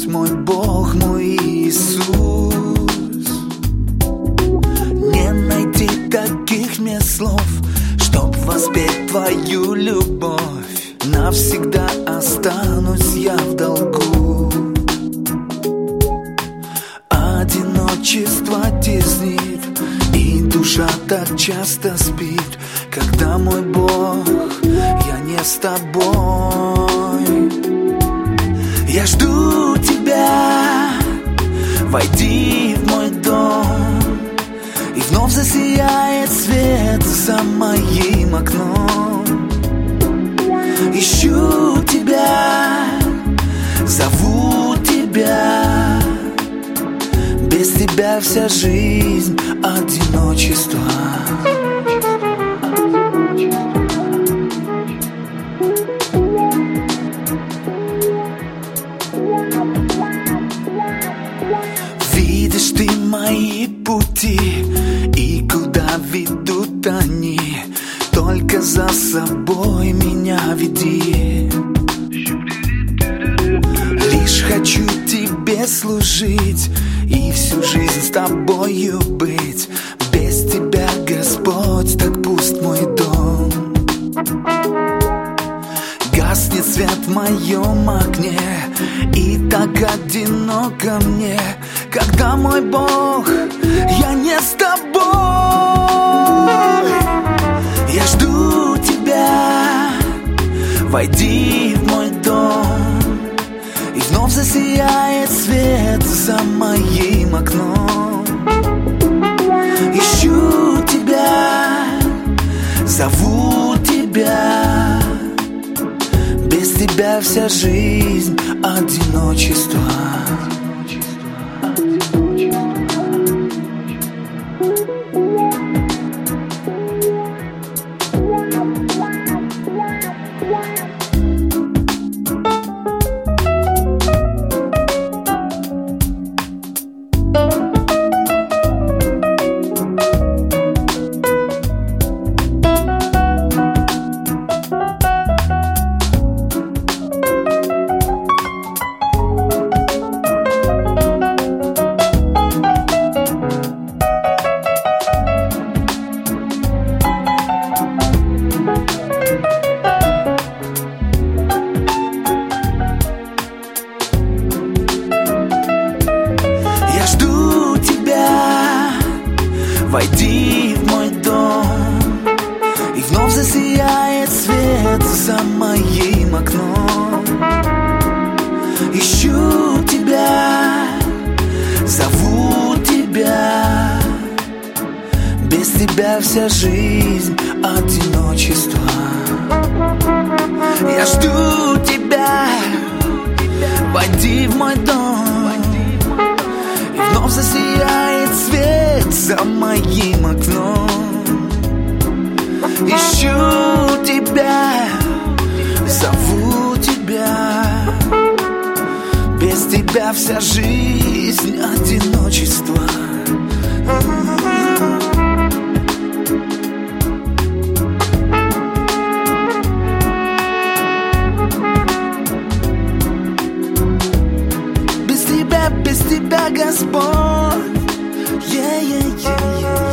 мой Бог, мой Иисус. Не найти таких мне слов, чтоб воспеть твою любовь. Навсегда останусь я в долгу. Одиночество теснит, и душа так часто спит, когда мой Бог, я не с тобой. Я жду тебя, войди в мой дом, и вновь засияет свет за моим окном. Ищу тебя, зову тебя. Без тебя вся жизнь — одиночество. Видишь ты мои пути, и куда ведут они, только за собой меня веди. Лишь хочу тебе служить и всю жизнь с тобою быть. Без тебя, Господь, так пуст мой дом. Гаснет свет в моем окне, и так одиноко мне, когда мой Бог, я не с тобой. Я жду тебя, войди в мой дом, и вновь засияет свет за моим окном. Ищу тебя, зову тебя. Без тебя вся жизнь — одиночество. Войди в мой дом, и вновь засияет свет за моим окном. Ищу тебя, зову тебя. Без тебя вся жизнь — одиночество. Я жду тебя, войди в мой дом, и вновь засияет свет за моим окном. Ищу тебя, зову тебя. Без тебя вся жизнь — одиночество. Без тебя, Господь, yeah, yeah, yeah, yeah.